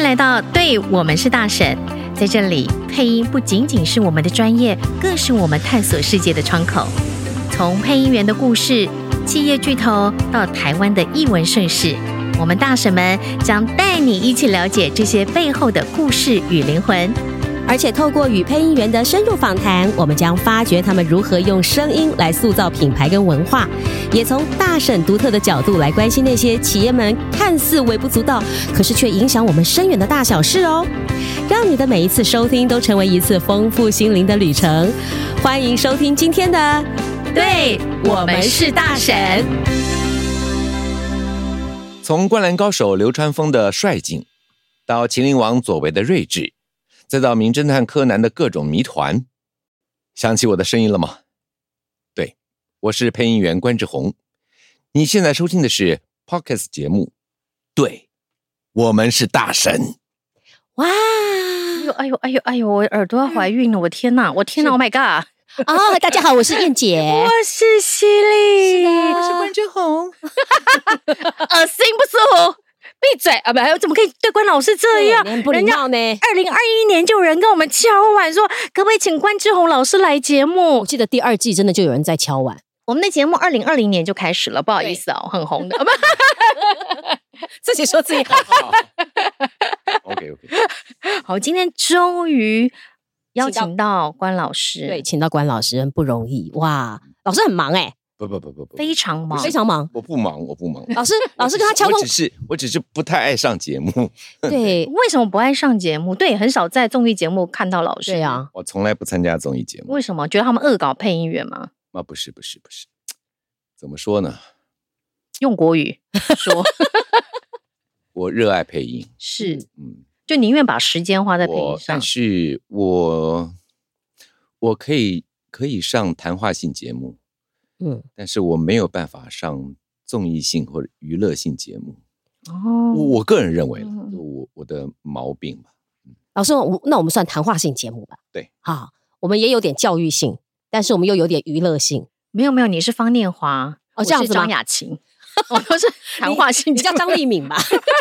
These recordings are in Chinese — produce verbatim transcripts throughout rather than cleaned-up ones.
迎来到对我们是大婶，在这里配音不仅仅是我们的专业，更是我们探索世界的窗口。从配音员的故事、企业巨头到台湾的艺文盛事，我们大婶们将带你一起了解这些背后的故事与灵魂。 而且透过与配音员的深入访谈，我们将发掘他们如何用声音来塑造品牌跟文化，也从大婶独特的角度来关心那些企业们看似微不足道，可是却影响我们深远的大小事哦。让你的每一次收听都成为一次丰富心灵的旅程。欢迎收听今天的对我们是大婶。 从灌篮高手流川枫的帅劲，到麒麟王佐为的睿智，再到名侦探柯南的各种谜团，想起我的声音了吗？对，我是配音员关志宏。你现在收听的是 Podcast 节目，对，我们是大神。 哇！ 哎呦哎呦哎呦哎呦！我耳朵要怀孕了！我天哪！我天哪 ！Oh my god！ 哦，大家好，我是燕姐， 我是犀利， 我是关志宏。 恶心不舒服。闭嘴啊！不，怎么可以对关老师这样？ 很不礼貌呢。 二零二一年就有人跟我们敲碗说，可不可以请关志宏老师来节目？ 我记得第二季真的就有人在敲碗。 我们的节目二零二零年就开始了，不好意思哦，很红的。 自己说自己很红。 OK OK。 好，今天终于邀请到关老师。 对，请到关老师很不容易哇，老师很忙哎、欸。 不不不不不， 非常忙， 非常忙。 我不忙，我不忙。 老师，老师跟他敲通， 我只是我只是不太爱上节目。 对， 为什么不爱上节目？对，很少在综艺节目看到老师。 对啊， 我从来不参加综艺节目。 为什么？觉得他们恶搞配音员吗？ 啊，不是不是不是，怎么说呢？ 用国语说。 我热爱配音， 是， 嗯， 就宁愿把时间花在配音上。 但是我我可以可以上谈话性节目。嗯，但是我没有办法上综艺性或者娱乐性节目。哦，我, 我个人认为，嗯、我我的毛病吧。 老师，那我们算谈话性节目吧？ 对， 好，我们也有点教育性，但是我们又有点娱乐性。 没有没有，你是方念华， 哦，这样子吗？ 我是张雅琴，我都是谈话性。 你叫张丽敏吧？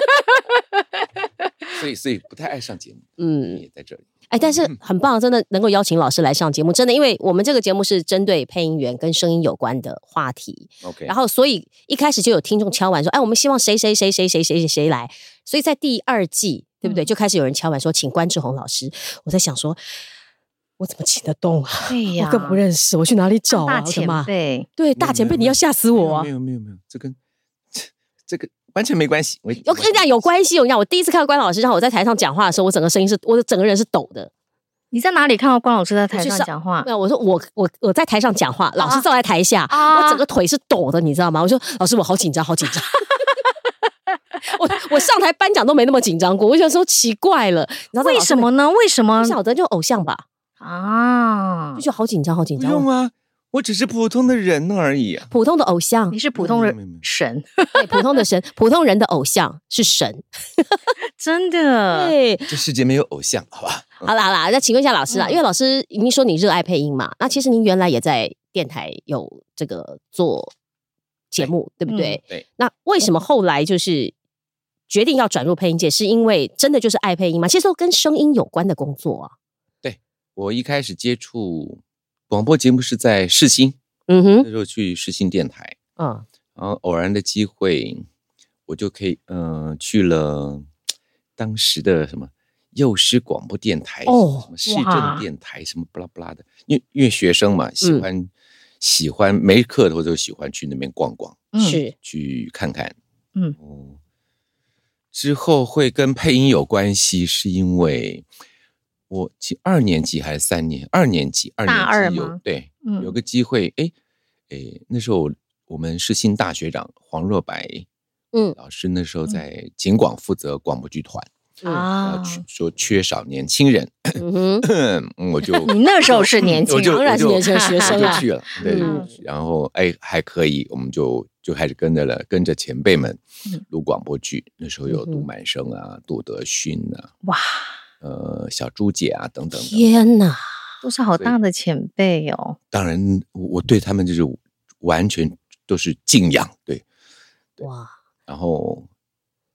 所以所以不太爱上节目。嗯，也在这里。 哎，但是很棒，真的能够邀请老师来上节目，真的，因为我们这个节目是针对配音员跟声音有关的话题。 OK， 然后所以一开始就有听众敲碗说，哎，我们希望谁谁谁谁谁谁谁谁来，所以在第二季，对不对？嗯、就开始有人敲碗说，请关志宏老师。我在想说，我怎么请得动啊？ 对呀， 我更不认识，我去哪里找啊？ 大前辈， 对，大前辈，你要吓死我啊！ 没有没有没有，这跟这个。完全没关系，我我跟你讲有关系。我跟你讲，我第一次看到关老师，然后我在台上讲话的时候，我整个声音是，我的整个人是抖的。 你在哪里看到关老师在台上讲话？ 没有，我说我我我在台上讲话，老师站在台下，啊、我整个腿是抖的，你知道吗？我说老师，我好紧张，好紧张。我我上台颁奖都没那么紧张过，我想说奇怪了，你知道为什么呢？为什么？ 不晓得，就偶像吧。啊，就觉得好紧张，好紧张。 不用啊。我只是普通的人而已、啊， 普通的偶像。 你是普通的神， 对，普通的神，普通人的偶像是神， 真的。 对， 这世界没有偶像，好吧？ 好啦好啦，那请问一下老师啦，嗯、因为老师您说你热爱配音嘛，那其实您原来也在电台有这个做节目， 对, 对不对、嗯？ 对。 那为什么后来就是决定要转入配音界？是因为真的就是爱配音吗？其实都跟声音有关的工作啊。 对，我一开始接触。广播节目是在世新， 嗯哼， 那时候去世新电台，嗯，然后偶然的机会，我就可以，嗯、呃，去了当时的什么幼师广播电台，哦，什么市政电台，什么不拉不拉的，因为因为学生嘛，喜欢、嗯、喜欢没课的，我就喜欢去那边逛逛， 是去看看， 嗯， 哦，之后会跟配音有关系，是因为。我二年级还是三年？二年级，二年级有对、嗯，有个机会，哎哎，那时候我们世新大学长黄若白，嗯，老师那时候在警广负责广播剧团啊，说缺少年轻人，嗯哼我就你那时候是年轻人， 当然是年轻学生就去了，对，嗯、然后哎还可以，我们就就开始跟着了，跟着前辈们录广播剧，那时候有杜满生啊、嗯、杜德勋啊， 哇。 呃，小朱姐啊，等等， 天哪， 都是好大的前辈哦。 当然，我对他们就是完全都是敬仰，对，对哇。然后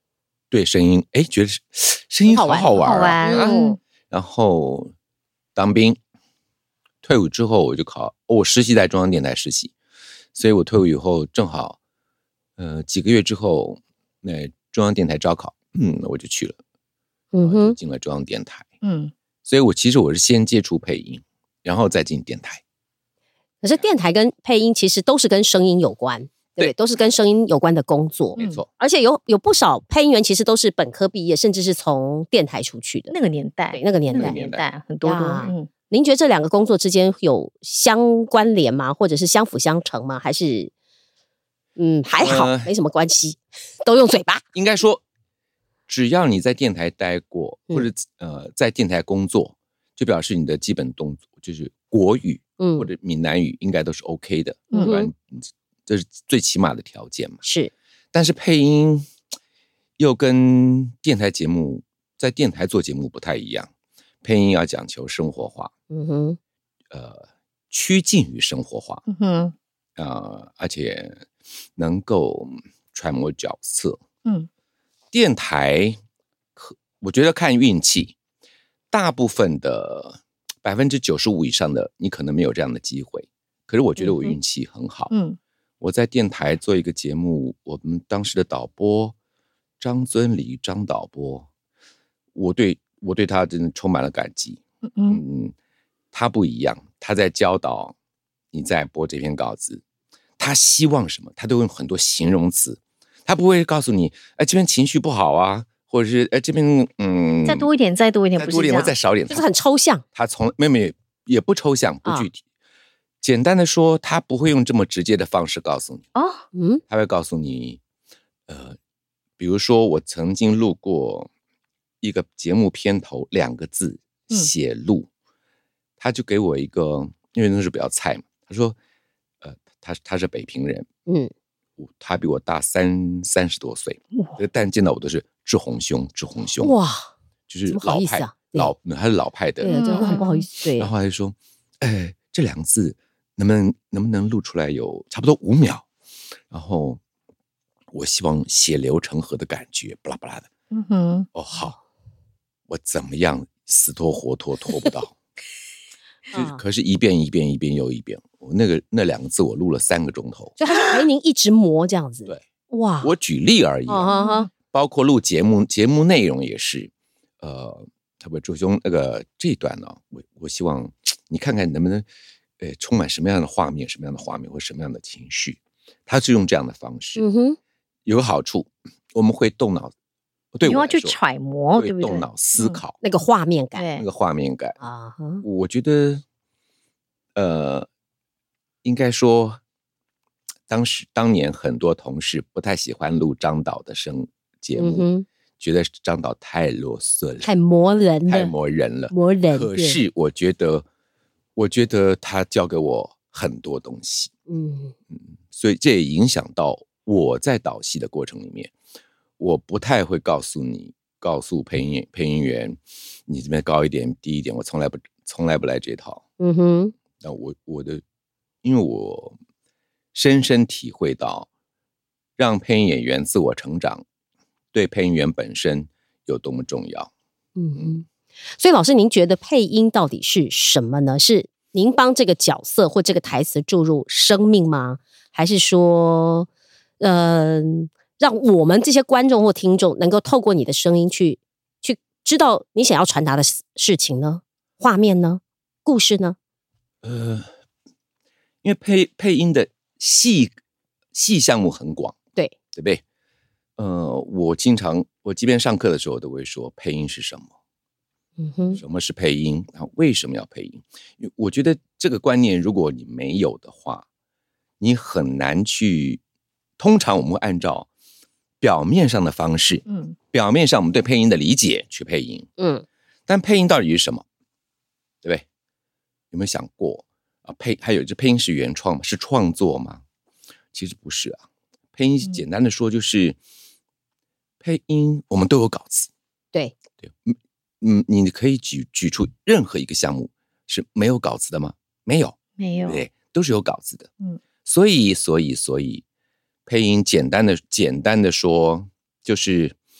对声音，哎，觉得声音好好玩、啊， 好玩、嗯。 然后当兵，退伍之后我就考，我实习在中央电台实习，所以我退伍以后正好，呃，几个月之后，那中央电台招考，嗯，我就去了，嗯哼，就进了中央电台，嗯，所以我其实我是先接触配音，然后再进电台。 可是电台跟配音其实都是跟声音有关。对，都是跟声音有关的工作， 没错。 而且有有不少配音员其实都是本科毕业，甚至是从电台出去的。 那个年代， 对，那个年代， 那个年代很多都。嗯， 您觉得这两个工作之间有相关联吗？或者是相辅相成吗？还是嗯还好、呃、没什么关系，都用嘴巴？ 应该说，只要你在电台待过，或者、嗯、呃在电台工作，就表示你的基本动作就是国语、嗯、或者闽南语应该都是 OK 的，嗯，不然这是最起码的条件嘛。 是， 但是配音又跟电台节目，在电台做节目不太一样。配音要讲求生活化，嗯哼，呃，趋近于生活化，嗯哼，呃，而且能够揣摩角色，嗯，电台，我觉得看运气，大部分的百分之九十五以上的，你可能没有这样的机会。可是我觉得我运气很好，嗯。嗯，我在电台做一个节目，我们当时的导播张尊礼张导播，我对我对他真的充满了感激。嗯嗯，他不一样，他在教导你在播这篇稿子，他希望什么，他都用很多形容词，他不会告诉你，哎，这边情绪不好啊，或者是哎这边嗯再多一点，再多一点， 再多一点，或再少一点， 就是很抽象。 他从没没也不抽象，不具体。啊，简单的说，他不会用这么直接的方式告诉你哦，嗯，他会告诉你，呃，比如说我曾经录过一个节目片头两个字写录，嗯，他就给我一个，因为那是比较菜嘛，他说，呃，他他是北平人，嗯，他比我大三三十多岁，但见到我都是志宏兄，志宏兄，哇，就是老派，啊，老还是老派的， 对，真的很不好意思，对， 然后他就说，哎，这两个字。能不能能不能录出来有差不多五秒，然后我希望血流成河的感觉，巴拉巴拉的。嗯哼，哦好，我怎么样死拖活拖拖不到，就可是一遍一遍一遍又一遍，我那个那两个字我录了三个钟头， 所以他是陪您一直磨这样子。 对，哇，我举例而已，哦，包括录节目节目内容也是，呃，特别周兄那个这一段呢，我我希望你看看能不能。呃，充满什么样的画面，什么样的画面或什么样的情绪，他是用这样的方式，嗯哼，有个好处，我们会动脑，对我来说， 你要去揣摩，对不对？ 动脑思考， 嗯，那个画面感， 那个画面感啊，我觉得，呃，应该说，当时当年很多同事不太喜欢录张导的声节目，嗯，觉得张导太啰嗦了， 太磨人了， 太磨人了， 磨人。 可是我觉得。我觉得他教给我很多东西，嗯嗯，所以这也影响到我在导戏的过程里面，我不太会告诉你，告诉配音配音员，你这边高一点，低一点，我从来不从来不来这套，嗯哼。那我我的，因为我深深体会到，让配音演员自我成长，对配音员本身有多么重要，嗯嗯。所以老师您觉得配音到底是什么呢？是您帮这个角色或这个台词注入生命吗？还是说呃，让我们这些观众或听众能够透过你的声音去去知道你想要传达的事情呢？画面呢？故事呢？ 呃，因为配配音的细细项目很广， 对对不对？呃，我经常我即便上课的时候都会说配音是什么？嗯哼，什么是配音？然后为什么要配音？我觉得这个观念，如果你没有的话，你很难去。通常我们会按照表面上的方式，嗯，表面上我们对配音的理解去配音，嗯，但配音到底是什么？对不对？有没有想过啊？配还有这配音是原创吗？是创作吗？其实不是啊。配音简单的说就是，嗯，配音我们都有稿子， 对对。嗯，你可以举举出任何一个项目是没有稿子的吗？没有， 没有， 对，都是有稿子的。嗯，所以，所以，所以，配音简单的简单的说，就是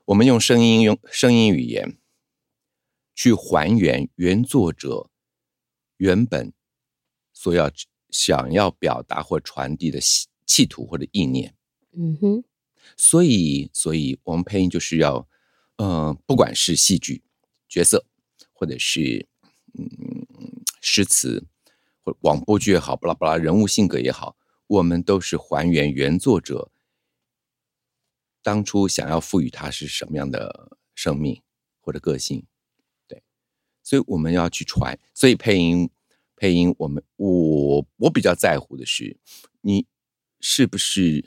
我们用声音用声音语言去还原原作者原本所要想要表达或传递的企图或者意念。 嗯哼， 所以所以我们配音就是要呃不管是戏剧角色或者是嗯诗词或者广播剧也好，巴拉巴拉人物性格也好，我们都是还原原作者当初想要赋予他是什么样的生命或者个性。对，所以我们要去传，所以配音配音我们我我比较在乎的是你是不是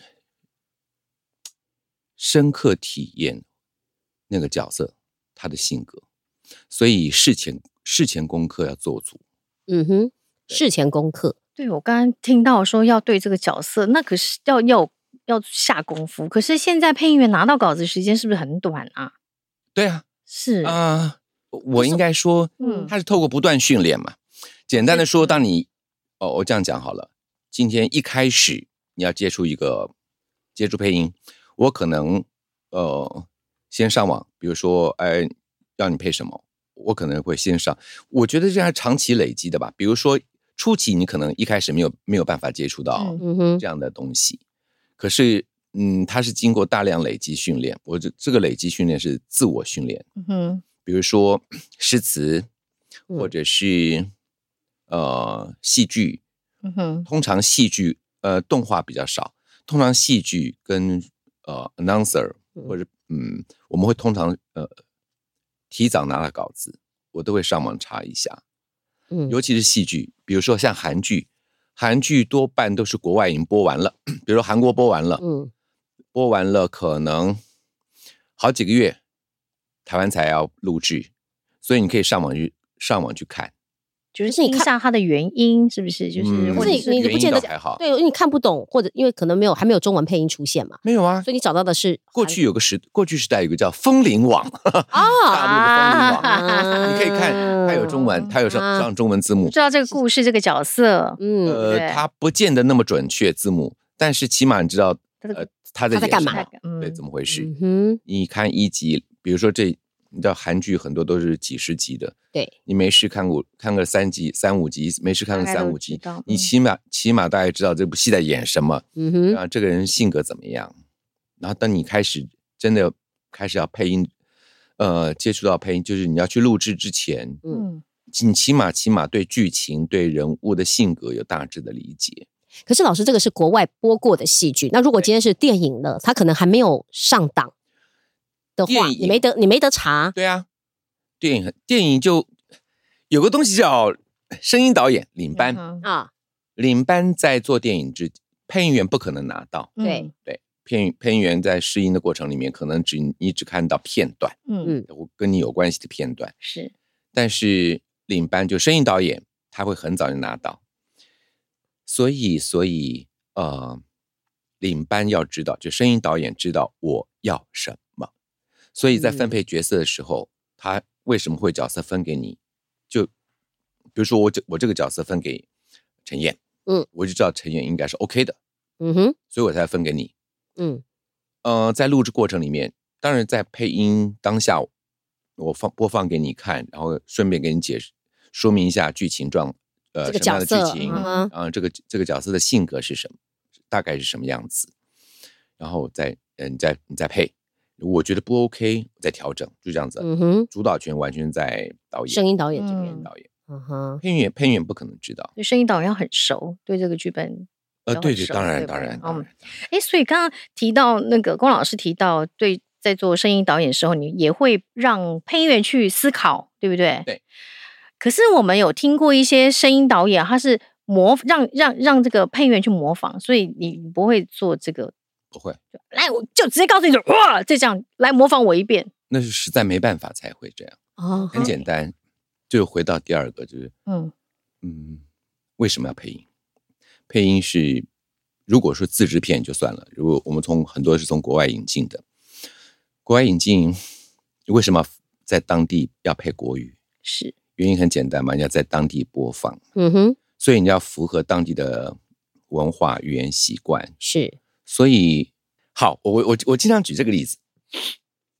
深刻体验那个角色他的性格，所以事前事前功课要做足。 嗯哼，事前功课。 对，我刚刚听到说要对这个角色，那可是要要要下功夫。可是现在配音员拿到稿子时间是不是很短啊？ 对啊， 是啊、呃，我应该说，嗯，他是透过不断训练嘛。简单的说，当你哦，我这样讲好了，今天一开始你要接触一个接触配音，我可能呃先上网，比如说哎要你配什么，我可能会先上。我觉得这样长期累积的吧，比如说初期你可能一开始没有没有办法接触到这样的东西，嗯、可是嗯，它是经过大量累积训练。我这这个累积训练是自我训练，嗯哼，比如说诗词，或者是、嗯、呃戏剧，嗯哼，通常戏剧呃动画比较少，通常戏剧跟呃 announcer 或者嗯，我们会通常呃提早拿到稿子，我都会上网查一下，嗯，尤其是戏剧，比如说像韩剧，韩剧多半都是国外已经播完了，比如说韩国播完了，嗯，播完了可能好几个月，台湾才要录制，所以你可以上网去上网去看。 就是听一下它的原因是不是？就是、嗯、或者是你不见得还好， 对，因为你看不懂，或者因为可能没有还没有中文配音出现嘛。 没有啊， 所以你找到的是过去有个时过去时代有个叫风铃网啊，大陆的风铃网，啊、你可以看它有中文，它有上、啊、上中文字幕， 知道这个故事这个角色， 嗯，呃，它不见得那么准确字幕，但是起码你知道呃他在干嘛， 对，怎么回事？嗯、你看一集，比如说这。你知道韩剧很多都是几十集的， 对， 你没事看过看个三集三五集，没事看个三五集，嗯、你起码起码大概知道这部戏在演什么，嗯哼，然后这个人性格怎么样，然后当你开始真的开始要配音，呃，接触到配音，就是你要去录制之前，嗯，你起码起码对剧情对人物的性格有大致的理解。 可是老师，这个是国外播过的戏剧，那如果今天是电影了，它可能还没有上档。的话你没得你没得查。 对啊，电影电影就有个东西叫声音导演领班、嗯、啊，领班在做电影之配音员不可能拿到， 对对，配配音员在试音的过程里面可能只你只看到片段，嗯，跟你有关系的片段是， 但是领班就声音导演他会很早就拿到，所以所以呃，领班要知道，就声音导演知道我要什么。所以在分配角色的时候、嗯、他为什么会角色分给你，就比如说我我这个角色分给陈燕，嗯，我就知道陈燕应该是 OK 的，嗯哼，所以我才分给你，嗯，呃，在录制过程里面，当然在配音当下我放播放给你看，然后顺便给你解释说明一下剧情状，呃， 这个角色什么样的剧情，嗯、然后这个这个角色的性格是什么，大概是什么样子，然后再嗯，你再你再配。我觉得不 OK， 再调整，就这样子。嗯哼，主导权完全在导演， 声音导演这边。 导演，嗯哼，配音员配音员不可能知道， 对，声音导演要很熟，对这个剧本。 呃，对对，当然当然。 嗯，哎，所以刚刚提到那个龚老师提到，对，在做声音导演的时候，你也会让配音员去思考，对不对？ 对。 可是我们有听过一些声音导演，他是模让让让这个配音员去模仿，所以你不会做这个。 不会， 来我就直接告诉你说，哇，就这样来模仿我一遍。 那是实在没办法才会这样。哦，很简单，就回到第二个，就是嗯嗯，为什么要配音？配音是如果说自制片就算了，如果我们从很多是从国外引进的，国外引进为什么在当地要配国语？ 是原因很简单嘛，你要在当地播放，嗯哼，所以你要符合当地的文化、语言习惯， 是。 所以，好，我我我经常举这个例子。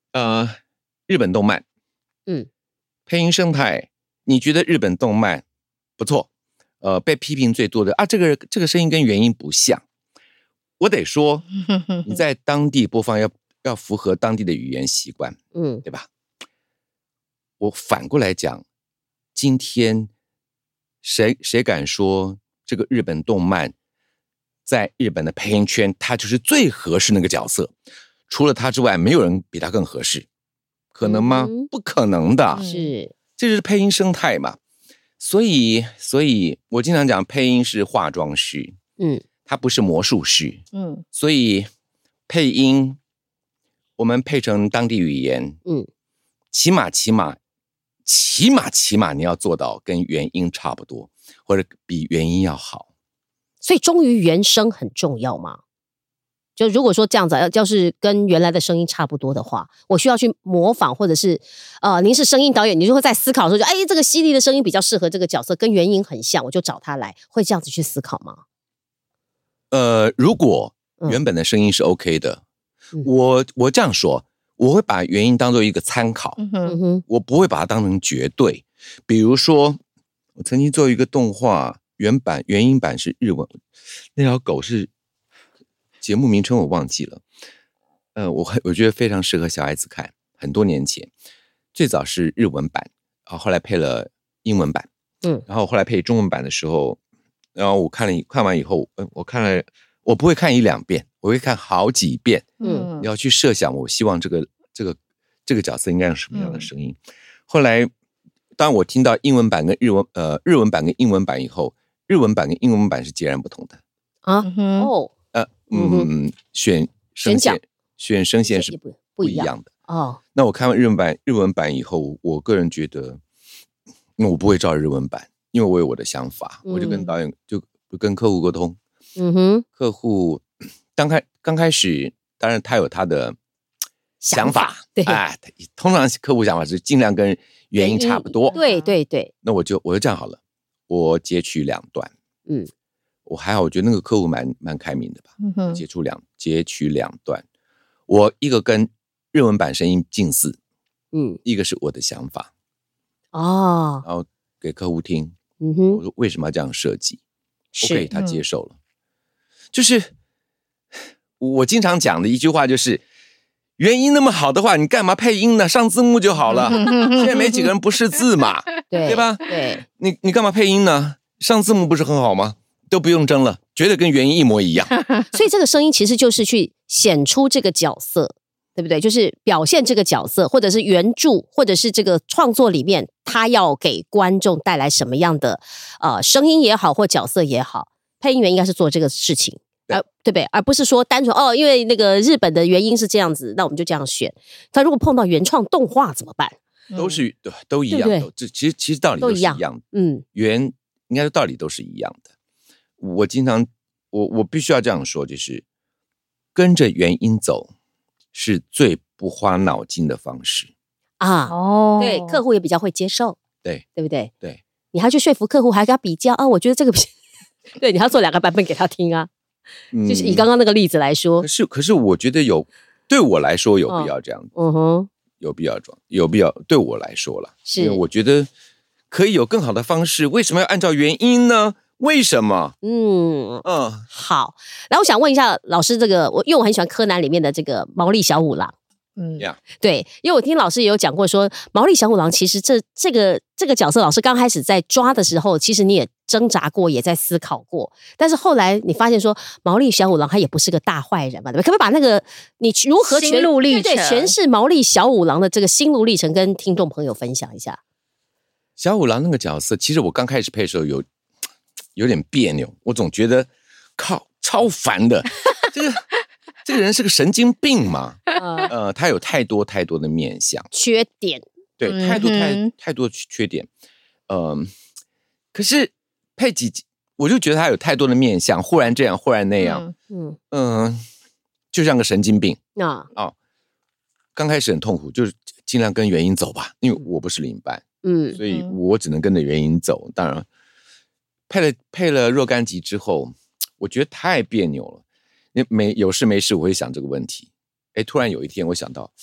呃，日本动漫， 嗯， 配音生态，你觉得日本动漫不错？呃，被批评最多的啊，这个这个声音跟原音不像。我得说，你在当地播放要要符合当地的语言习惯，嗯，对吧？我反过来讲，今天谁谁敢说这个日本动漫在日本的配音圈，他就是最合适那个角色？除了他之外，没有人比他更合适，可能吗？嗯、不可能的， 是， 这就是配音生态嘛。所以，所以我经常讲，配音是化妆师，嗯，它不是魔术师，嗯，所以配音我们配成当地语言，嗯，起码起码起码起码你要做到跟原音差不多，或者比原音要好。 所以忠于原声很重要吗？就如果说这样子，要是跟原来的声音差不多的话，我需要去模仿，或者是呃，您是声音导演，你就会在思考的时候就，哎，这个犀利的声音比较适合这个角色，跟原音很像，我就找他来，会这样子去思考吗？ 呃，如果原本的声音是 OK 的，嗯、我我这样说，我会把原音当做一个参考，嗯哼，我不会把它当成绝对。比如说，我曾经做一个动画，原版原音版是日文，那条狗是。节目名称我忘记了，呃，我我觉得非常适合小孩子看。很多年前，最早是日文版，啊，后来配了英文版，嗯，然后后来配中文版的时候，然后我看了看完以后，嗯，我看了，我不会看一两遍，我会看好几遍，嗯，你要去设想，我希望这个这个这个角色应该有什么样的声音。嗯、后来，当我听到英文版跟日文呃日文版跟英文版以后，日文版跟英文版是截然不同的啊，哦。 呃嗯，选声线选声线是不不一样的哦。那我看完日文版日文版以后，我个人觉得，我不会照日文版，因为我有我的想法，嗯、我就跟导演就跟客户沟通。嗯哼，客户刚开刚开始，当然他有他的想法， 对， 哎，通常客户想法是尽量跟原音差不多。 对对对。 那我就我就这样好了，我截取两段，嗯。我还好，我觉得那个客户蛮蛮开明的吧。嗯、截出两截取两段，我一个跟日文版声音近似，嗯，一个是我的想法，哦，然后给客户听，嗯哼，我说为什么要这样设计 ？OK， 他接受了。嗯、就是我经常讲的一句话就是，原音那么好的话，你干嘛配音呢？上字幕就好了。现在没几个人不识字嘛， 对对吧？ 对， 你你干嘛配音呢？上字幕不是很好吗？都不用争了，绝对跟原音一模一样。 所以这个声音其实就是去显出这个角色，对不对？就是表现这个角色，或者是原著，或者是这个创作里面，他要给观众带来什么样的呃声音也好，或角色也好，配音员应该是做这个事情，对、呃、对不对？而不是说单纯哦，因为那个日本的原音是这样子，那我们就这样选。他如果碰到原创动画怎么办？ 都是都一样，对对，这其实其实道理都是一样的，嗯，原应该说道理都是一样的。我经常，我我必须要这样说，就是跟着原音走是最不花脑筋的方式啊。哦，对，客户也比较会接受， 对， 对不对？ 对， 你还去说服客户，还跟他比较啊？我觉得这个，对，你要做两个版本给他听啊。嗯、就是以刚刚那个例子来说， 可是可是我觉得有，对我来说有必要这样，嗯哼，有必要装，有必要对我来说了，是因为我觉得可以有更好的方式，为什么要按照原音呢？为什么？嗯嗯，好。然后我想问一下老师，这个我因为我很喜欢柯南里面的这个毛利小五郎，嗯， yeah. 对，因为我听老师也有讲过说，毛利小五郎其实这这个这个角色，老师刚开始在抓的时候，其实你也挣扎过，也在思考过，但是后来你发现说，毛利小五郎他也不是个大坏人嘛，对不对？可不可以把那个你如何心路历程， 对对，诠释毛利小五郎的这个心路历程，跟听众朋友分享一下？ 小五郎那个角色，其实我刚开始配的时候有。有点别扭，我总觉得靠超烦的，这个这个人是个神经病嘛？呃，他有太多太多的面相、 缺点， 对，太多太、嗯、太多缺点。嗯、呃，可是配几集，我就觉得他有太多的面相，忽然这样，忽然那样，嗯嗯、呃，就像个神经病啊！哦，刚开始很痛苦，就是尽量跟原音走吧，因为我不是领班，嗯，所以我只能跟着原音走，当然。配了配了若干集之后，我觉得太别扭了。没有事没事，我会想这个问题。哎，突然有一天我想到，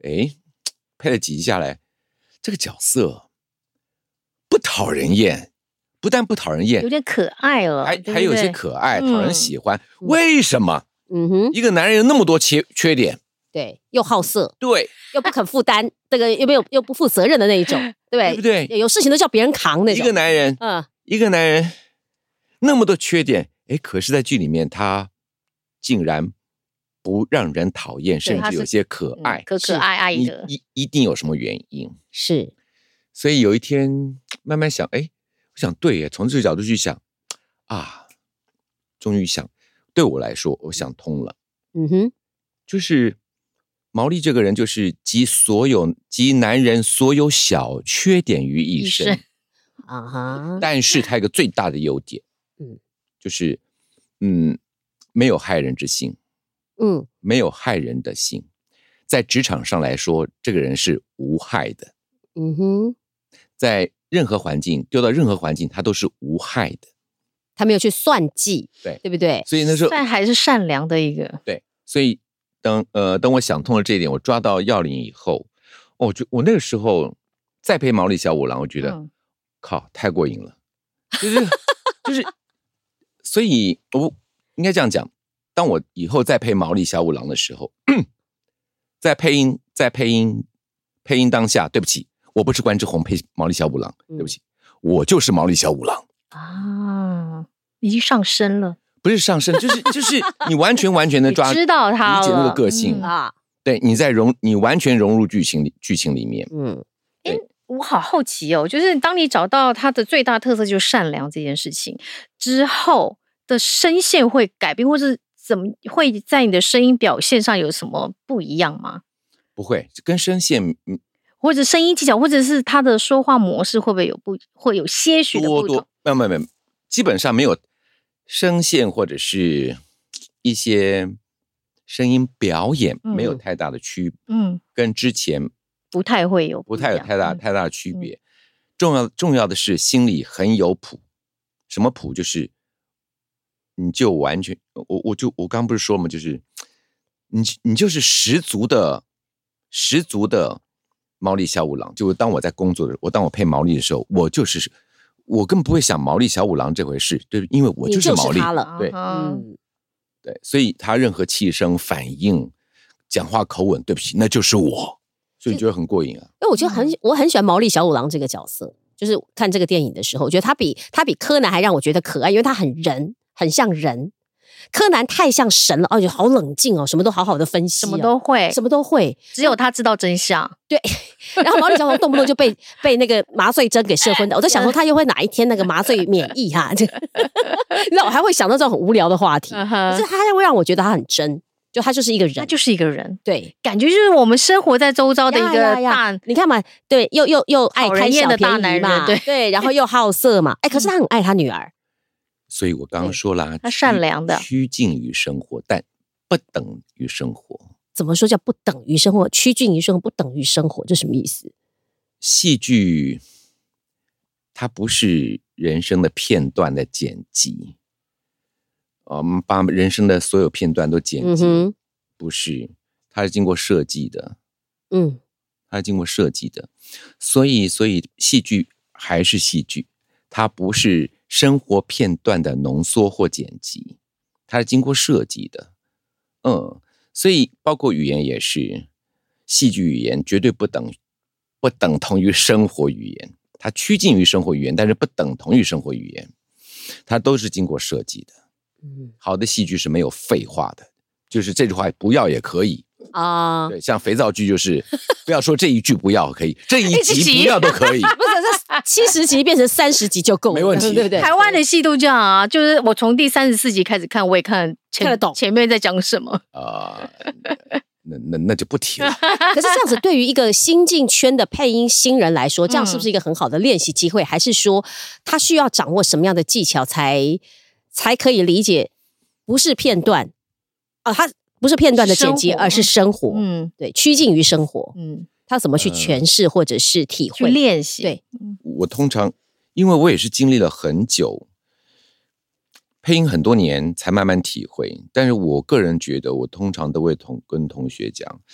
哎，配了几集下来，这个角色不讨人厌，不但不讨人厌， 有点可爱了， 还对对还有些可爱， 嗯、 讨人喜欢。为什么？ 嗯哼， 一个男人有那么多缺缺点， 对，又好色， 对， 又不肯负担，这个又没有又不负责任的那一种，对不对？ 对不对？ 有事情都叫别人扛那种。 一个男人， 嗯， 一个男人那么多缺点，哎，可是在剧里面他竟然不让人讨厌，甚至有些可爱， 嗯、可可爱爱的， 一一定有什么原因。 是， 所以有一天慢慢想，哎，我想对耶，从这个角度去想啊，终于想，对我来说，我想通了。 嗯哼， 就是毛利这个人，就是集所有集男人所有小缺点于一身啊哈， 但是他有一个最大的优点，嗯，就是嗯，没有害人之心，嗯，没有害人的心，在职场上来说，这个人是无害的，嗯哼，在任何环境丢到任何环境，他都是无害的， 他没有去算计， 对， 对不对？ 所以那时候但还是善良的一个， 对，所以等呃等我想通了这一点，我抓到要领以后，哦，我就我那个时候再配毛利小五郎，我觉得、嗯、靠太过瘾了，就是就是，所以我应该这样讲，当我以后再配毛利小五郎的时候，在配音在配音配音当下，对不起，我不是关之红配毛利小五郎，嗯、对不起，我就是毛利小五郎啊，已经上身了。 不是上升，就是就是你完全完全的抓知道他理解那个个性、 嗯、啊， 对，你在融你完全融入剧情里剧情里面。嗯， 哎，我好好奇哦，就是当你找到他的最大特色就是善良这件事情之后的声线会改变，或是怎么会在你的声音表现上有什么不一样吗？ 不会，跟声线， 嗯，或者声音技巧，或者是他的说话模式会不会有不会有些许的不同？ 多多没有没有没有，基本上没有。声线或者是一些声音表演没有太大的区别，嗯，跟之前不太会有， 不太有太大太大的区别。嗯、重要重要的是心里很有谱，什么谱？就是你就完全，我我就我刚不是说嘛，就是你你就是十足的十足的毛利小五郎。就当我在工作的，我当我配毛利的时候，我就是。我根本不会想毛利小五郎这回事，对，因为我就是毛利， 他了对，嗯，对，所以他任何气声、反应、讲话口吻，对不起，那就是我，所以你觉得很过瘾啊？ 因为我觉得很，我很喜欢毛利小五郎这个角色，就是看这个电影的时候，我觉得他比他比柯南还让我觉得可爱，因为他很人，很像人。柯南太像神了，哦，好冷静哦，什么都好好的分析、哦， 什么都会， 什么都会， 只有他知道真相。 对，然后毛利小五郎动不动就被被那个麻醉针给射昏的，我在想说他又会哪一天那个麻醉免疫哈、啊？这你知道我还会想到这种很无聊的话题， uh-huh. 可是他会让我觉得他很真，就他就是一个人， 他就是一个人， 对， 感觉就是我们生活在周遭的一个大，呀呀呀你看嘛，对，又又又爱贪小便宜嘛， 大男人对对，然后又好色嘛，哎，可是他很爱他女儿。 所以我刚刚说了， 他善良的， 趋近于生活，但不等于生活。 怎么说叫不等于生活？趋近于生活，不等于生活，这什么意思？ 戏剧它不是人生的片段的剪辑，我们把人生的所有片段都剪辑，嗯、不是，它是经过设计的，嗯，它是经过设计的，所以，所以戏剧还是戏剧，它不是生活片段的浓缩或剪辑，它是经过设计的，嗯，所以包括语言也是，戏剧语言绝对不等不等同于生活语言，它趋近于生活语言，但是不等同于生活语言，它都是经过设计的。嗯，好的戏剧是没有废话的，就是这句话不要也可以啊。对，像肥皂剧就是不要说这一句不要可以，这一集不要都可以。 不是，这七十集变成三十集就够了， 没问题， 对不对？ 台湾的戏都这样啊，就是我从第三十四集开始看，我也看看得懂前面在讲什么啊。那那那就不提了。 可是这样子，对于一个新进圈的配音新人来说，这样是不是一个很好的练习机会？嗯、还是说他需要掌握什么样的技巧才才可以理解？不是片段啊，他不是片段的剪辑，而是生活。嗯，对，趋近于生活。嗯，他怎么去诠释或者是体会、 去练习？ 对， 我通常因为我也是经历了很久。配音很多年才慢慢体会，但是我个人觉得，我通常都会同跟同学讲，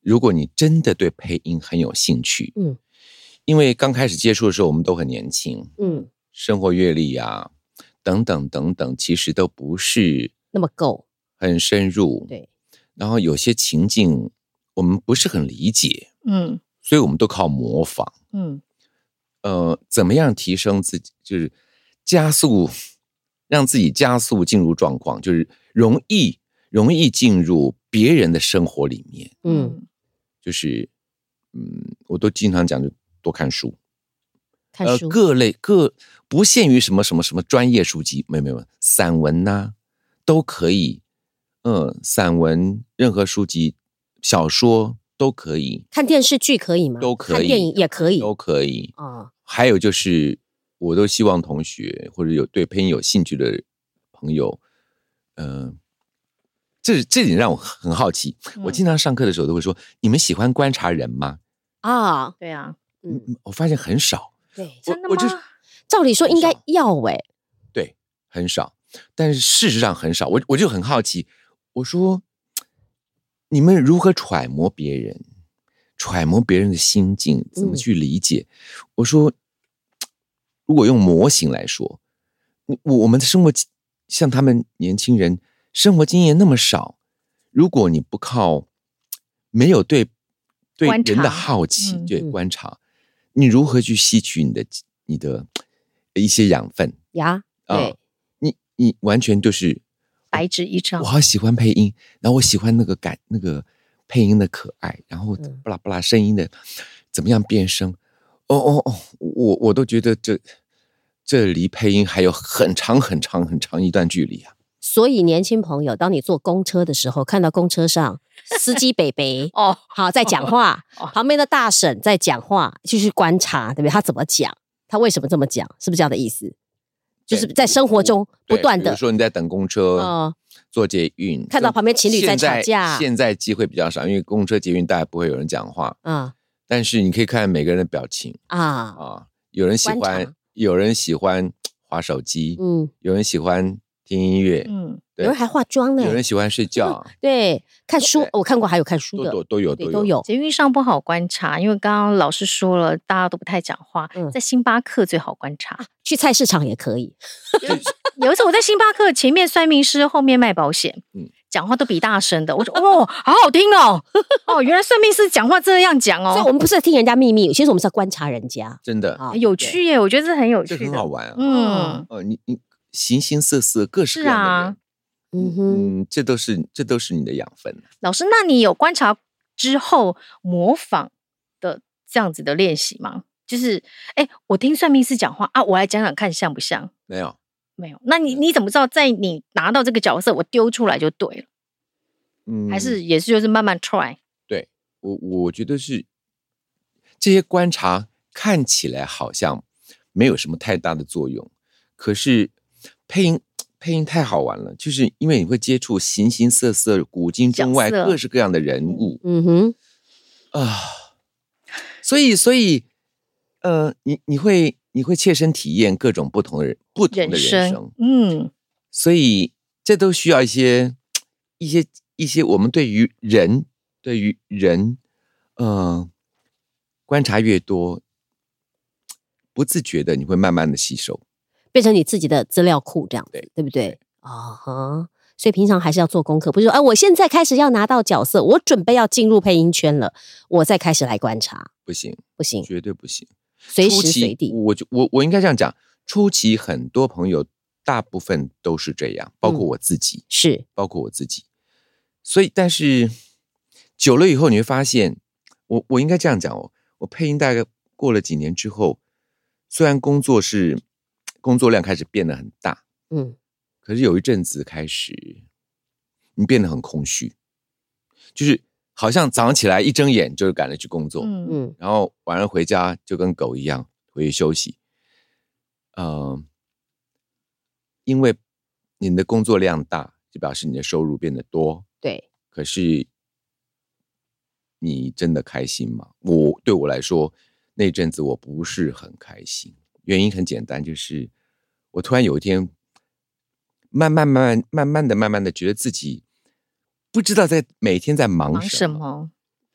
如果你真的对配音很有兴趣，嗯，因为刚开始接触的时候我们都很年轻，嗯，生活阅历啊等等等等，其实都不是那么够， 很深入， 对。 然后有些情境我们不是很理解，嗯，所以我们都靠模仿，嗯，呃，怎么样提升自己，就是加速，让自己加速进入状况，就是容易容易进入别人的生活里面，嗯，就是嗯，我都经常讲，就多看书， 看书， 呃，各类各不限于什么什么什么专业书籍，没有没有，散文呐、啊、都可以。嗯，散文、任何书籍、小说都可以。 看电视剧可以吗？ 都可以。 看电影也可以， 都可以。哦，还有就是，我都希望同学或者有对配音有兴趣的朋友，嗯、呃，这这点让我很好奇。嗯、我经常上课的时候都会说：“你们喜欢观察人吗？” 啊， 对啊， 嗯，我发现很少。 对， 真的吗？ 就照理说应该要哎、欸， 对，很少，但是事实上很少。我我就很好奇。我说，你们如何揣摩别人，揣摩别人的心境，怎么去理解？嗯、我说，如果用模型来说，我我们的生活像他们年轻人生活经验那么少，如果你不靠没有对对人的好奇，嗯、对观察，你如何去吸取你的你的一些养分呀？对， 呃、你你完全就是。 白纸一张， 我好喜欢配音，然后我喜欢那个感那个配音的可爱，然后巴拉巴拉声音的怎么样变声，哦哦哦，我我都觉得这这离配音还有很长很长很长一段距离啊。 所以年轻朋友，当你坐公车的时候，看到公车上司机北北哦，好在讲话，哦、旁边的大婶在讲话，就去观察，对不对？他怎么讲？他为什么这么讲？是不是这样的意思？就是在生活中不断的， 比如说你在等公车、呃、坐捷运， 看到旁边情侣在吵架。 现在机会比较少，因为公车、捷运大概不会有人讲话。嗯，但是你可以看每个人的表情啊啊，有人喜欢，有人喜欢滑手机，嗯，有人喜欢听音乐， 嗯，有人还化妆呢， 有人喜欢睡觉， 嗯、对，看书，我看过，还有看书的， 都都有都有都有。 捷运上不好观察，因为刚刚老师说了，大家都不太讲话，嗯、在星巴克最好观察。啊去菜市场也可以。 有一次我在星巴克前面算命师，后面卖保险，嗯，讲话都比大声的。我说哦，好好听哦，哦，原来算命师讲话这样讲哦。 所以我们不是听人家秘密，其实我们是要观察人家， 真的、 啊、有趣耶，我觉得这很有趣， 这很好玩啊。 嗯， 哦，你你形形色色，各式各样的人，啊、嗯哼，这都是这都是你的养分。 老师，那你有观察之后模仿的这样子的练习吗？就是，哎，我听算命师讲话啊，我来讲讲看像不像？ 没有， 没有。那你你怎么知道，在你拿到这个角色，我丢出来就对了？嗯，还是也是就是慢慢 try。 对，我我觉得是这些观察看起来好像没有什么太大的作用，可是配音配音太好玩了，就是因为你会接触形形色色、古今中外各式各样的人物。嗯哼，啊，所以所以。呃，你你会你会切身体验各种不同的人不同的人生，人生嗯，所以这都需要一些一些一些我们对于人对于人，呃，观察越多，不自觉的你会慢慢的吸收， 变成你自己的资料库这样子，对, 对不对？啊哈，所以平常还是要做功课，不是说啊，我现在开始要拿到角色，我准备要进入配音圈了，我再开始来观察， 不行， 不行， 绝对不行。 随时随地， 我就我我应该这样讲，初期很多朋友大部分都是这样，包括我自己， 嗯、是包括我自己。所以，但是久了以后，你会发现，我我应该这样讲哦，我配音大概过了几年之后，虽然工作是工作量开始变得很大，嗯，可是有一阵子开始，你变得很空虚，就是。好像早上起来一睁眼就赶着去工作，嗯嗯，然后晚上回家就跟狗一样回去休息，嗯、呃，因为你的工作量大，就表示你的收入变得多， 对。 可是你真的开心吗？我对我来说，那阵子我不是很开心，原因很简单，就是我突然有一天，慢慢慢慢慢慢的慢慢的觉得自己。不知道在每天在忙什么， 忙什么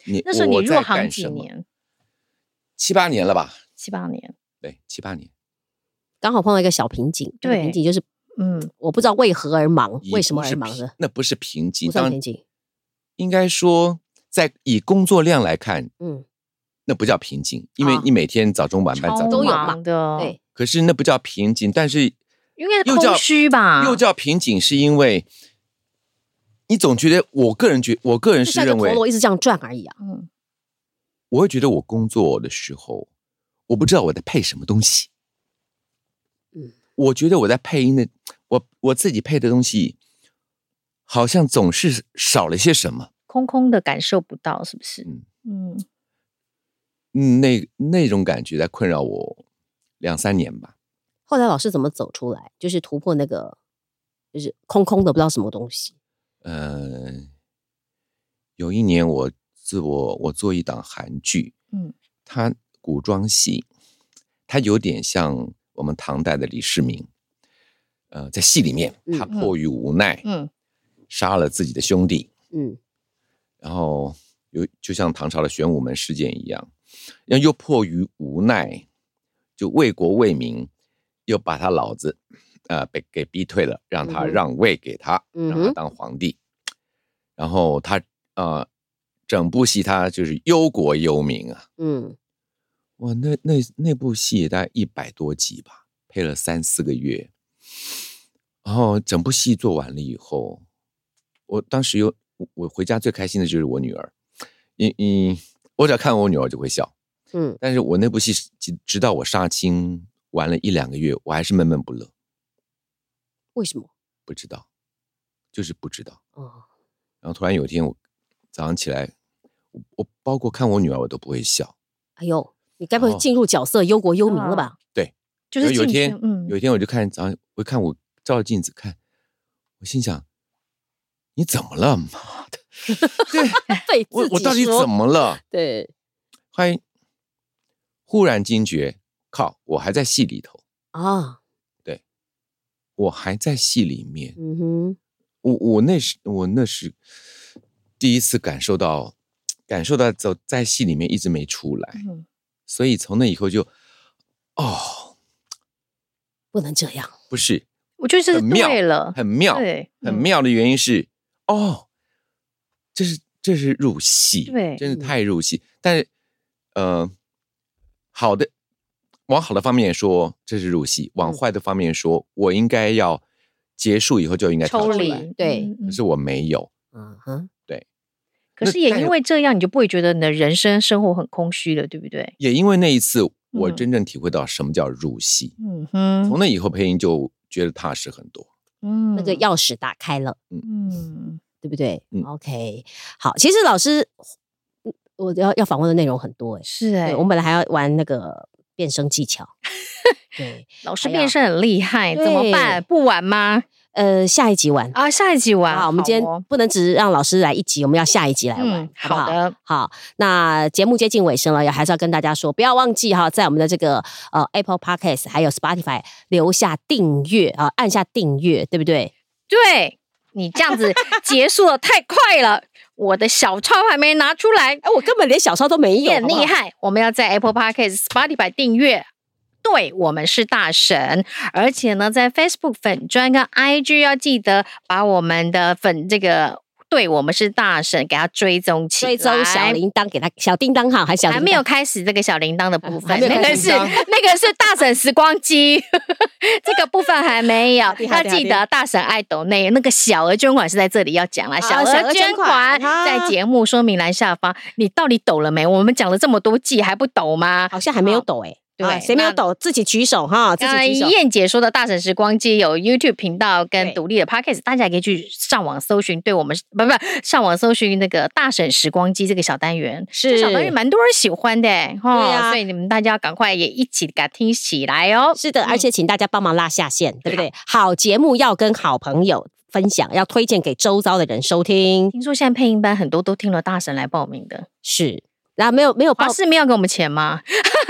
你那时候你入行几年？ 七八年了吧？ 七八年， 对，七八年。 刚好碰到一个小瓶颈，对，瓶颈就是，嗯，我不知道为何而忙，为什么而忙的？ 那不是瓶颈， 不算瓶颈， 应该说，在以工作量来看，嗯，那不叫瓶颈，因为你每天早中晚班早都有忙的， 对。 可是那不叫瓶颈，但是因为空虚吧， 又叫瓶颈，是因为你总觉得，我个人觉，我个人是认为， 陀螺一直这样转而已啊。 嗯，我会觉得我工作的时候，我不知道我在配什么东西。嗯，我觉得我在配音的，我我自己配的东西，好像总是少了些什么， 空空的感受不到，是不是？嗯嗯，那那种感觉在困扰我两三年吧。 后来老师怎么走出来？就是突破那个，就是空空的不知道什么东西。 呃，有一年我自我我做一档韩剧，嗯，它古装戏，它有点像我们唐代的李世民，呃，在戏里面他迫于无奈，嗯，杀了自己的兄弟，嗯，然后有就像唐朝的玄武门事件一样，然后又迫于无奈，就为国为民，又把他老子呃被给逼退了，让他让位给他，嗯、让他当皇帝，然后他呃整部戏他就是忧国忧民啊，嗯，哇，那那那部戏大概一百多集吧，配了三四个月，然后整部戏做完了以后，我当时有我回家最开心的就是我女儿，因因我只要看我女儿就会笑，嗯，但是我那部戏直到我杀青玩了一两个月，我还是闷闷不乐。 为什么？ 不知道，就是不知道。哦。然后突然有一天，我早上起来，我, 我包括看我女儿，我都不会笑。 哎呦，你该不会进入角色忧国忧民了吧？ 对， 就是有一天，嗯，有一天我就看早上，我看我照着镜子看，我心想，你怎么了，妈的？ 对， 我我到底怎么了？ 对， 后来忽然惊觉，靠，我还在戏里头啊！对，我还在戏里面。嗯哼，我我那是我那是第一次感受到，感受到走在戏里面一直没出来，嗯、所以从那以后就，哦， 不能这样， 不是， 我觉得是对了， 很妙， 对， 很妙的原因是，嗯、哦，这是这是入戏， 对， 真的太入戏，但是，呃。好的，往好的方面说，这是入戏；往坏的方面说，我应该要结束以后就应该抽离，对。 可是我没有，嗯哼，对。 可是也因为这样，你就不会觉得你的人生生活很空虚了，对不对？ 也因为那一次，我真正体会到什么叫入戏。嗯哼，从那以后配音就觉得踏实很多。 嗯，那个钥匙打开了，嗯，对不对？嗯 ，OK， 好。其实老师。我要要访问的内容很多哎， 是哎， 我们本来还要玩那个变声技巧， 对，老师变声很厉害，怎么办？不玩吗？ 呃，下一集玩啊，下一集玩啊，我们今天不能只让老师来一集，我们要下一集来玩，嗯、好不好？ 好的， 好，那节目接近尾声了，也还是要跟大家说，不要忘记哈，在我们的这个呃 Apple Podcast 还有 Spotify 留下订阅啊，按下订阅，对不对？ 对，你这样子结束的太快了。我的小抄还没拿出来， 哎，我根本连小抄都没有， 很厉害。我们要在 Apple Podcast、Spotify 订阅，对，我们是大神。而且呢，在 Facebook 粉专跟 I G 要记得把我们的粉这个。对，我们是大神，给他追踪起来， 追踪小铃铛，给他小叮当好，还小还没有开始这个小铃铛的部分，那个是那个是大婶时光机，这个部分还没有，要记得大婶爱抖内那个小额捐款是在这里要讲啦，小额捐款在节目说明栏下方，你到底抖了没？我们讲了这么多季还不抖吗？ 好像还没有抖哎、欸。对，谁没有抖自己举手哈，自己举手。 燕姐说的大婶时光机有 YouTube 频道跟独立的 Podcast， 大家也可以去上网搜寻。对我们不不上网搜寻那个大婶时光机这个小单元， 是这小单元蛮多人喜欢的哈、对啊，所以你们大家赶快也一起给它听起来哦。 是的，而且请大家帮忙拉下线，嗯、对不对？好节目要跟好朋友分享，要推荐给周遭的人收听。 听说现在配音班很多都听了大婶来报名的， 是。然后没有没有华视没有给我们钱吗？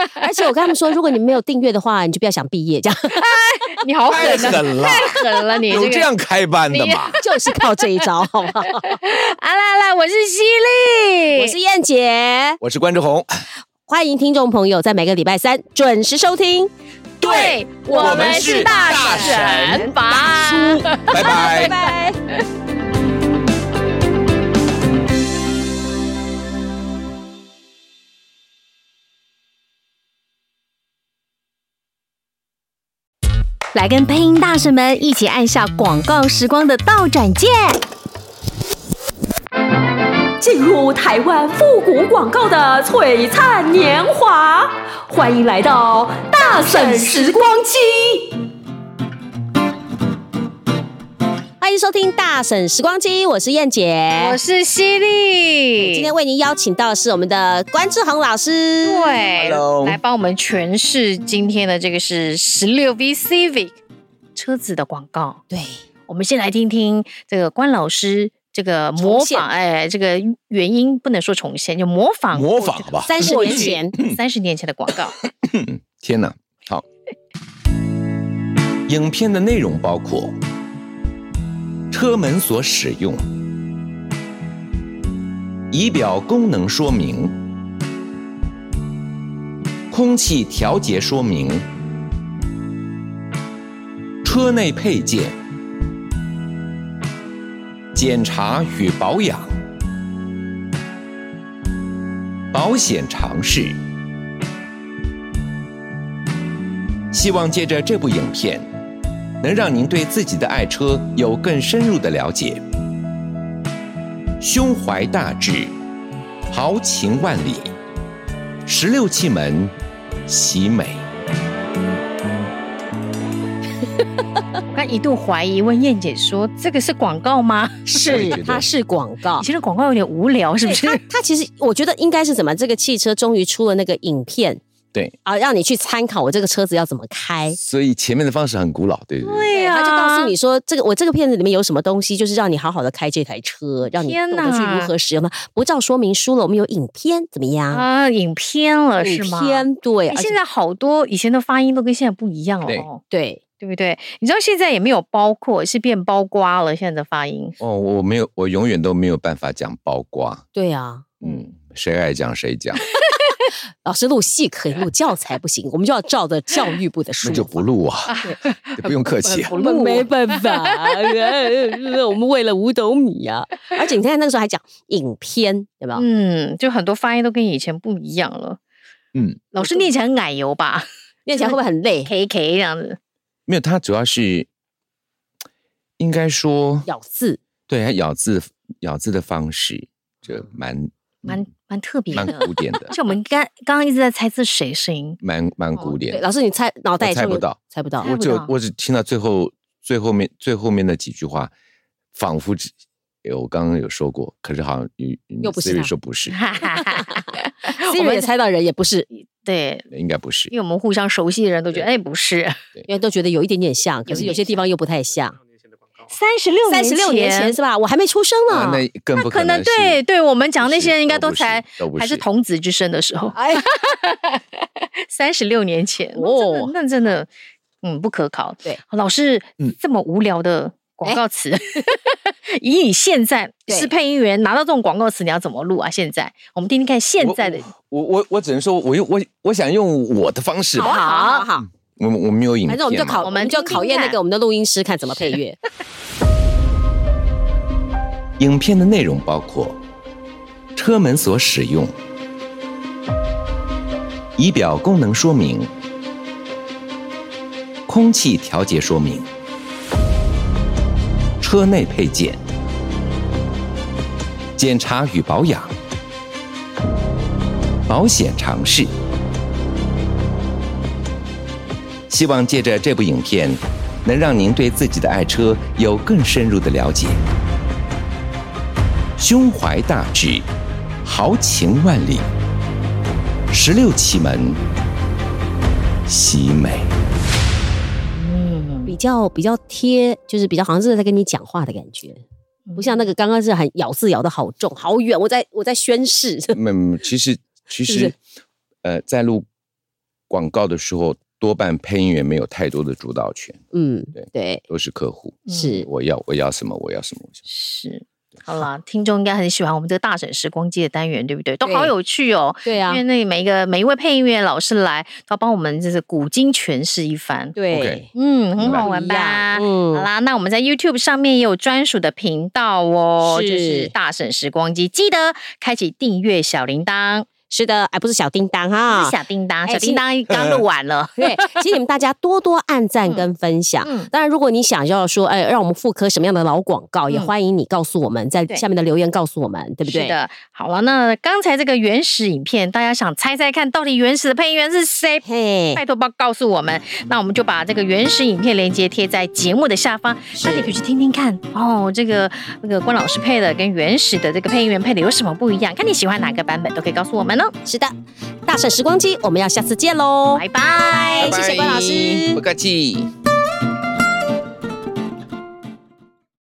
而且我跟他们说，如果你没有订阅的话，你就不要想毕业这样。 你好狠太狠了， 太狠了你！ 有这样开班的吗？ 就是靠这一招，好不好？ 啊来来，我是犀利， 我是燕姐， 我是关志宏， 欢迎听众朋友在每个礼拜三准时收听。 对，我们是大婶吧， 叔，拜拜， 拜拜。 来跟配音大神们一起按下广告时光的倒转键， 进入台湾复古广告的璀璨年华，欢迎来到大婶时光机。 欢迎收听大婶时光机，我是燕姐， 我是犀利。 今天为您邀请到的是我们的关志宏老师， 对 Hello 来帮我们诠释今天的这个是十六 V Civic 车子的广告。 对， 我们先来听听这个关老师这个模仿，哎，这个原因不能说重现，就模仿模仿好吧， 三十年前， 三十年前的广告。 天哪，好，影片的内容包括车门所使用、仪表功能说明、空气调节说明、车内配件、检查与保养、保险常识。希望借着这部影片，能让您对自己的爱车有更深入的了解。胸怀大志，豪情万里，十六气门，喜美。 我刚一度怀疑，问燕姐说：“这个是广告吗？” 是，它是广告。 以前的广告有点无聊，是不是？ 它它其实我觉得应该是什么？这个汽车终于出了那个影片。 对啊，让你去参考我这个车子要怎么开， 所以前面的方式很古老，对对对。 对呀、 啊，他就告诉你说，这个我这个片子里面有什么东西，就是让你好好的开这台车，让你懂得去如何使用它。不照说明书了，我们有影片，怎么样啊？影片了是吗？ 影片对、 欸，现在好多以前的发音都跟现在不一样了哦， 对对不对？你知道现在也没有包括，是变包瓜了，现在的发音。 哦，我没有，我永远都没有办法讲包瓜。 对啊， 嗯，谁爱讲谁讲。 老师录戏可以，录教材不行，我们就要照着教育部的书。 那就不录啊，不用客气、啊。 我们没办法，我们为了五斗米啊！而且你看那个时候还讲影片，有没有？ 嗯，就很多发音都跟以前不一样了。 嗯， 老师念起来很奶油吧？ 念起来会不会很累 ？K K 这样子。 没有，它主要是应该说咬字， 对，它咬字咬字的方式，这蛮。 蛮蛮特别的， 蛮古典的。 像我们刚刚刚一直在猜这谁声音， 蛮蛮古典的、 哦。老师，你猜脑袋猜不到， 猜不到。 我就我只听到最后最后面最后面的几句话，仿佛只我刚刚有说过，可是好像又不是 Siri 说不是 ，Siri 也猜到人也不是， 对， 应该不是， 因为我们互相熟悉的人都觉得哎不是， 因为都觉得有一点点像，可是有些地方又不太像。 三十六三十六年前是吧？我还没出生呢。 啊、那更不可能。 可能对对，我们讲那些人应该都才都还是童子之身的时候。哎，三十六年前哦，那真的嗯不可考。 对， 老师、嗯、这么无聊的广告词，以你现在是配音员拿到这种广告词，你要怎么录啊？现在我们听听看现在的。 我我我只能说，我用我我想用我的方式。 好好好。 嗯我我没有影片， 反正我们就考，我们就考验那个我们的录音师，看怎么配乐。 影片的内容包括车门所使用、仪表功能说明、空气调节说明、车内配件、检查与保养、保险常识。希望借着这部影片，能让您对自己的爱车有更深入的了解。胸怀大志，豪情万里，十六气门，喜美。 嗯，比较比较贴，就是比较好像是在跟你讲话的感觉，不像那个刚刚是很咬字咬得好重好远，我在我在宣誓。 嗯，其实其实，是是呃，在录广告的时候，多半配音员没有太多的主导权。 嗯， 对对， 都是客户。 是， 我要我要什么，我要什么。 是。好啦，听众应该很喜欢我们这个大婶时光机的单元，对不对？都好有趣哦。 对啊， 因为那每一个每一位配音员老师来，都要帮我们就是古今诠释一番。 对， okay. 嗯，很好玩吧？ 嗯， 好啦，那我们在 YouTube 上面也有专属的频道哦，是就是大婶时光机，记得开启订阅小铃铛。 是的，哎，不是小叮当哈， 是小叮当，小叮当刚录完了。 对，请你们大家多多按赞跟分享。嗯，当然，如果你想要说，哎，让我们复刻什么样的老广告，也欢迎你告诉我们，在下面的留言告诉我们，对不对？ 是的。好了，那刚才这个原始影片，大家想猜猜看，到底原始的配音员是谁？嘿，拜托帮告诉我们。那我们就把这个原始影片链接贴在节目的下方，大家可以去听听看哦。这个那个关老师配的跟原始的这个配音员配的有什么不一样？看你喜欢哪个版本，都可以告诉我们哦。 是的。大婶时光机，我们要下次见喽， 拜拜， 谢谢关老师， 不客气。